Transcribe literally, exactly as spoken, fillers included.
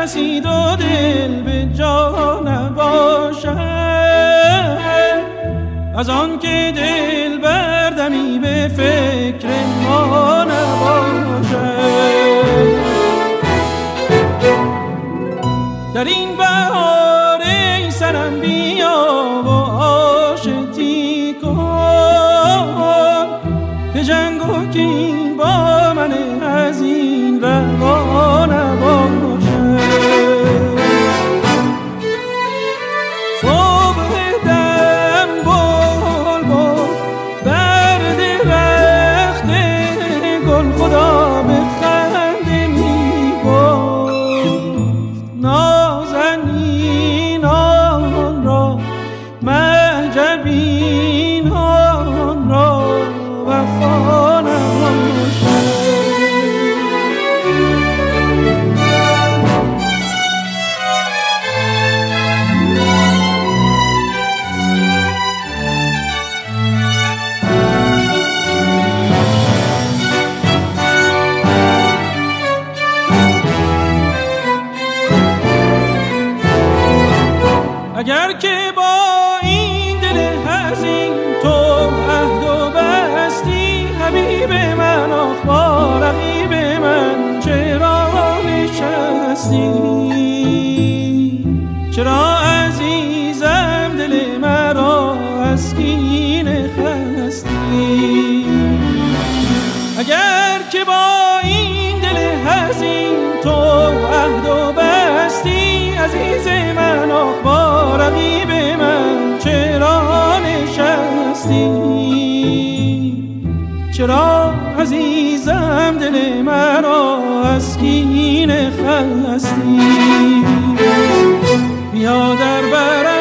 رسید و دل به جا نباشد، از آن که دل بردمی به فکر ما نباشد. در این بهار ای سرم بیا و آشتی کن، که جنگ و کین با من از این روا نباشد. صبح دم بل بل در درخت گل خدا به خنده می گفت، نازنینان را معجبینان را وفا نباشد. اگر که با این دل حزین تو عهد و بستی، حبیب من آخ با رقیب من چرا نشستی؟ چرا عزیزم دل مرا از کینه خستی؟ اگر که با این دل حزین تو عهد و بستی، عزیز من آخ با رقیب من چرا نشستی؟ چرا عزیزم دل مرا از کینه خستی؟ بیا در بر